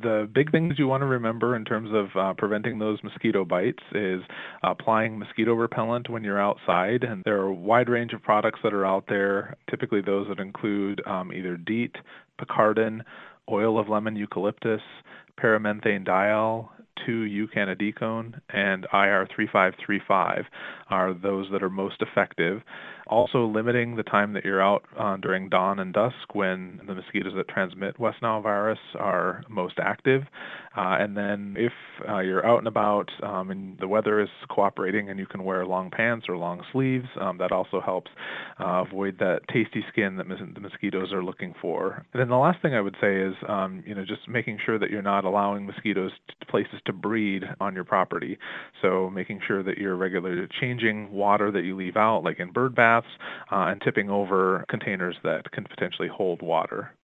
The big things you want to remember in terms of preventing those mosquito bites is applying mosquito repellent when you're outside. And there are a wide range of products that are out there, typically those that include either DEET, Picardin, oil of lemon eucalyptus, paramethane diol, 2-eucanidicone, and IR3535 are those that are most effective. Also limiting the time that you're out during dawn and dusk when the mosquitoes that transmit West Nile virus are most active. And then if you're out and about and the weather is cooperating and you can wear long pants or long sleeves, that also helps avoid that tasty skin that the mosquitoes are looking for. And then the last thing I would say is just making sure that you're not allowing mosquitoes places to breed on your property. So making sure that you're regularly changing water that you leave out, like in bird baths, and tipping over containers that can potentially hold water.